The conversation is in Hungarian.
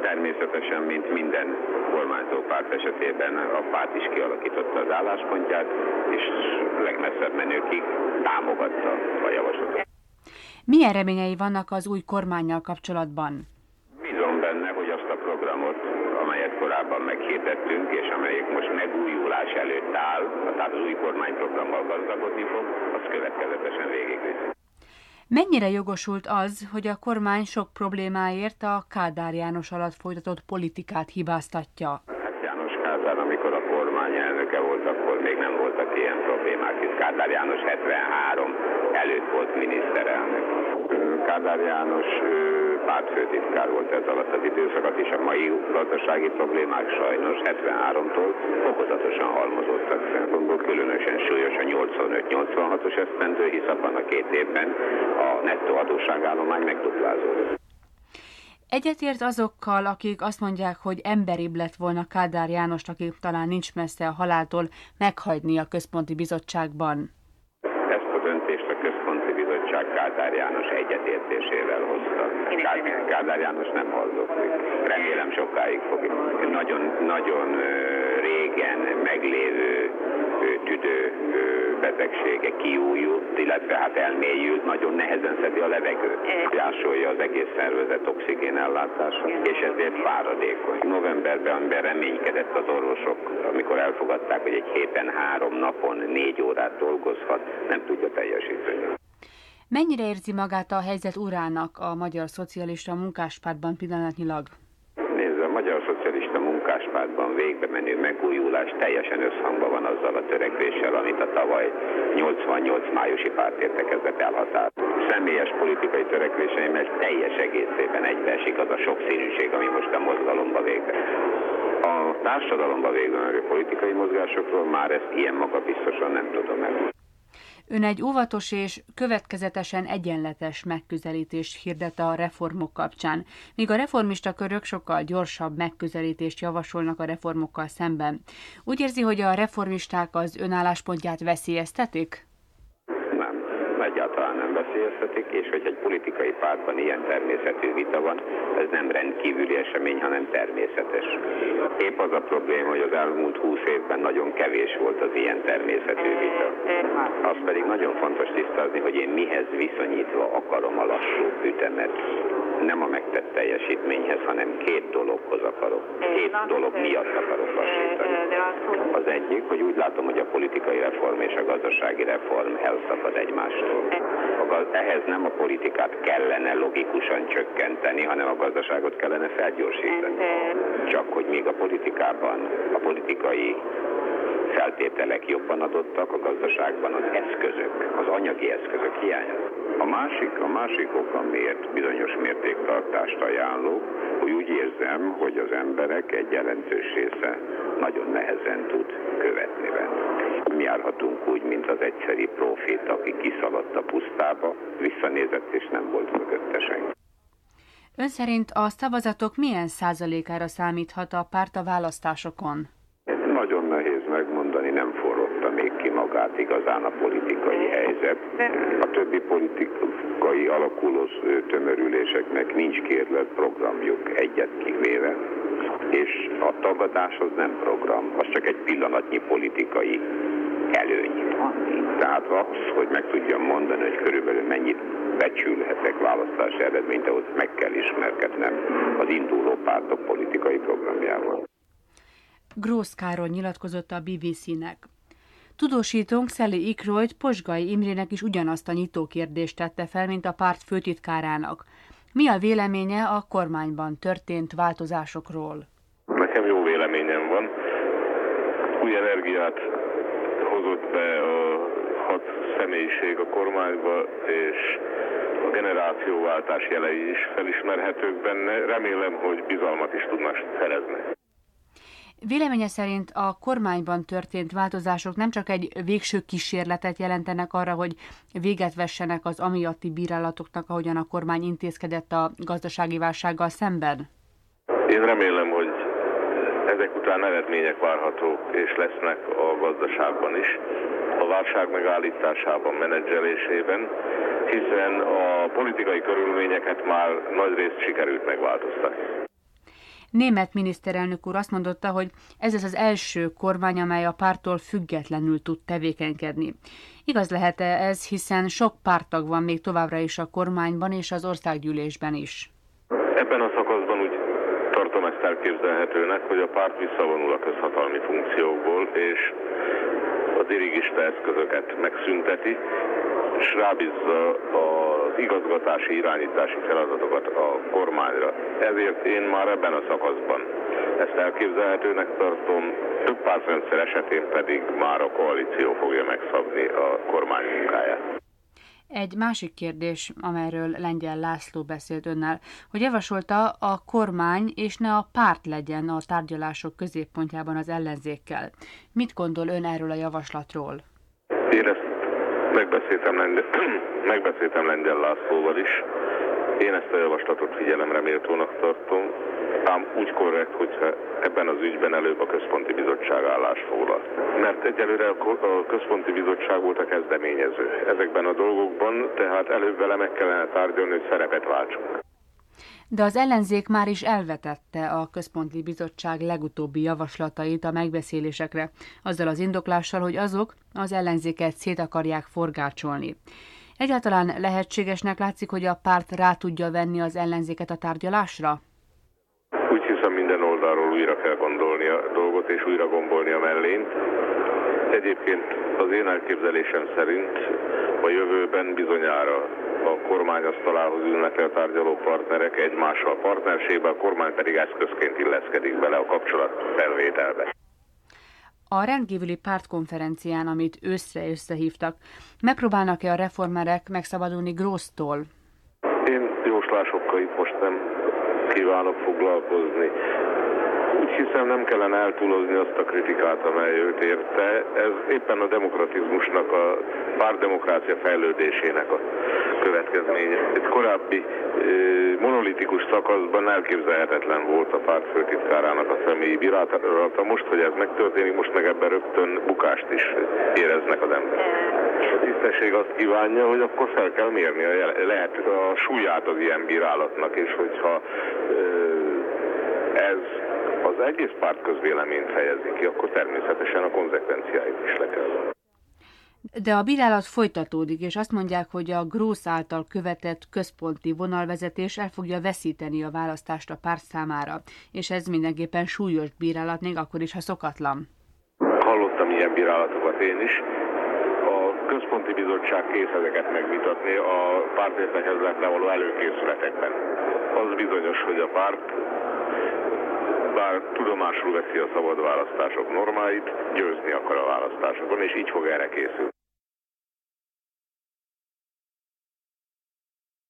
Természetesen, mint minden kormányzó párt esetében a párt is kialakította az álláspontját, és legmesszebb menőkig támogatta a javaslatot. Milyen reményei vannak az új kormánnyal kapcsolatban? Bízom benne, hogy azt a programot, amelyet korábban meghirdettünk, és amelyik most megújulás előtt áll, tehát az új kormányprogrammal gazdagodni fog, az következetesen végigviszi. Mennyire jogosult az, hogy a kormány sok problémáért a Kádár János alatt folytatott politikát hibáztatja? Hát János Kádár, amikor a kormány elnöke volt, akkor még nem voltak ilyen problémák, hisz Kádár János 73 előtt volt miniszterelnök. Kádár János pártfőtitkár volt ez alatt az időszakat, és a mai gazdasági problémák sajnos 73-tól fokozatosan halmozottak fel. Különösen súlyos a 85-86-os esztendő, hisz abban a 2 évben a nettó adósságállomány megduplázódott. Egyetért azokkal, akik azt mondják, hogy emberibb lett volna Kádár Jánost, aki talán nincs messze a haláltól, meghagyni a Központi Bizottságban? Ezt a döntést a Központi Bizottság Kádár János egyetértésével hozta. Kádár János nem haldozik. Remélem sokáig fog. Nagyon régen meglévő tüdőbetegsége kiújult, illetve hát elmélyült, nagyon nehezen szedi a levegőt. Jásolja az egész szervezet oxigénellátása, és ezért fáradékony. Novemberben reménykedett az orvosok, amikor elfogadták, hogy egy héten 3 napon 4 órát dolgozhat, nem tudja teljesíteni. Mennyire érzi magát a helyzet urának a Magyar Szocialista Munkáspártban pillanatnyilag? Nézd, a Magyar Szocialista Munkáspártban végbe menő megújulás teljesen összhangban van azzal a törekvéssel, amit a tavaly 88 májusi pártértekezlet elhatározott. Személyes politikai törekvéseimmel teljes egészében egybeesik az a sokszínűség, ami most a mozgalomba végbe. A társadalomba végbe menő politikai mozgásokról már ezt ilyen magabiztosan nem tudom el. Ön egy óvatos és következetesen egyenletes megközelítést hirdet a reformok kapcsán, míg a reformista körök sokkal gyorsabb megközelítést javasolnak a reformokkal szemben. Úgy érzi, hogy a reformisták az ön álláspontját veszélyeztetik? Nem, egyáltalán nem veszélyeztetik, és hogy egy politikai pártban ilyen természetű vita van, ez nem rendkívüli esemény, hanem természetes. Épp az a probléma, hogy az elmúlt 20 évben nagyon kevés volt az ilyen természetű vita. Az pedig nagyon fontos tisztázni, hogy én mihez viszonyítva akarom a lassú ütemet. Nem a megtett teljesítményhez, hanem 2 dologhoz akarok. 2 dolog miatt akarok lassítani. Az egyik, hogy úgy látom, hogy a politikai reform és a gazdasági reform elszakad egymástól. Ehhez nem a politikát kellene logikusan csökkenteni, hanem a gazdaságot kellene felgyorsítani. Csak hogy még a politikában a politikai feltételek jobban adottak, a gazdaságban az eszközök, az anyagi eszközök hiányoznak. A másik ok, amiért bizonyos mértéktartást ajánlok, hogy úgy érzem, hogy az emberek egy jelentős része nagyon nehezen tud követni benne. Mi járhatunk úgy, mint az egyszeri profét, aki kiszaladt a pusztába, visszanézett és nem volt mögötte senki. Ön szerint a szavazatok milyen százalékára számíthat a párt a választásokon? Nagyon nehéz megmondani, nem forrotta még ki magát igazán a politikai helyzet. A többi politikai alakuló tömörüléseknek nincs kérlelt programjuk, egyet kivéve, és a tagadás az nem program, az csak egy pillanatnyi politikai előny. Tehát az, hogy meg tudjam mondani, hogy körülbelül mennyit becsülhetek választási eredményt, ahhoz meg kell ismerkednem az induló pártok politikai programjával. Grósz Károly nyilatkozott a BBC-nek. Tudósítónk Szeli Ikrolyt Posgai Imrének is ugyanazt a nyitókérdést tette fel, mint a párt főtitkárának. Mi a véleménye a kormányban történt változásokról? Nekem jó véleményem van. Új energiát hozott be a 6 személyiség a kormányba, és a generációváltás jelei is felismerhetők benne. Remélem, hogy bizalmat is tudnak szerezni. Véleménye szerint a kormányban történt változások nem csak egy végső kísérletet jelentenek arra, hogy véget vessenek az amiatti bírálatoknak, ahogyan a kormány intézkedett a gazdasági válsággal szemben? Én remélem, hogy ezek után eredmények várhatók és lesznek a gazdaságban is, a válság megállításában, menedzselésében, hiszen a politikai körülményeket már nagyrészt sikerült megváltoztatni. Német miniszterelnök úr azt mondotta, hogy ez az első kormány, amely a párttól függetlenül tud tevékenykedni. Igaz lehet-e ez, hiszen sok párttag van még továbbra is a kormányban és az országgyűlésben is? Ebben a szakaszban úgy tartom ezt elképzelhetőnek, hogy a párt visszavonul a közhatalmi funkciókból, és a dirigista eszközöket megszünteti, és rábízza az igazgatási, irányítási feladatokat a kormányra. Ezért én már ebben a szakaszban ezt elképzelhetőnek tartom, több pártrendszer esetén pedig már a koalíció fogja megszabni a kormány munkáját. Egy másik kérdés, amelyről Lengyel László beszélt önnel, hogy javasolta a kormány és ne a párt legyen a tárgyalások középpontjában az ellenzékkel. Mit gondol ön erről a javaslatról? Én ezt megbeszéltem Lengyel Lászlóval is. Én ezt a javaslatot figyelemre méltónak tartom, ám úgy korrekt, hogyha ebben az ügyben előbb a Központi Bizottság állást foglal. Mert egyelőre a Központi Bizottság volt a kezdeményező ezekben a dolgokban, tehát előbb vele meg kellene tárgyalni, hogy szerepet váltsunk. De az ellenzék már is elvetette a Központi Bizottság legutóbbi javaslatait a megbeszélésekre, azzal az indoklással, hogy azok az ellenzéket szét akarják forgácsolni. Egyáltalán lehetségesnek látszik, hogy a párt rá tudja venni az ellenzéket a tárgyalásra? Úgy hiszem, minden oldalról újra kell gondolni a dolgot és újra gombolni a mellényt. Egyébként az én elképzelésem szerint a jövőben bizonyára a kormányasztalához ülnek a tárgyaló partnerek egymással partnerségben, a kormány pedig eszközként illeszkedik bele a kapcsolatfelvételbe. A rendkívüli pártkonferencián, amit őszre összehívtak, megpróbálnak-e a reformerek megszabadulni Grossztól? Én jóslásokkal itt most nem kívánok foglalkozni. Úgy hiszem, nem kellene eltúlozni azt a kritikát, amely őt érte. Ez éppen a demokratizmusnak, a pártdemokrácia fejlődésének a következménye. Egy korábbi monolitikus szakaszban elképzelhetetlen volt a párt főtitkárának a személyi bírálata. Most, hogy ez megtörténik, most meg ebben rögtön bukást is éreznek az emberek. A tisztesség azt kívánja, hogy akkor fel kell mérni lehet a súlyát az ilyen bírálatnak, és hogyha ez az egész párt közvéleményt fejezi ki, akkor természetesen a konzekvenciáit is le kell. De a bírálat folytatódik, és azt mondják, hogy a Grósz által követett központi vonalvezetés el fogja veszíteni a választást a párt számára, és ez mindenképpen súlyos bírálat, még akkor is, ha szokatlan. Hallottam ilyen bírálatokat én is. A Központi Bizottság kész ezeket megvitatni a pártértekezletre való előkészületekben. Az bizonyos, hogy a párt bár tudomásul veszi a szabad választások normáit, győzni akar a választásokon, és így fog erre készülni.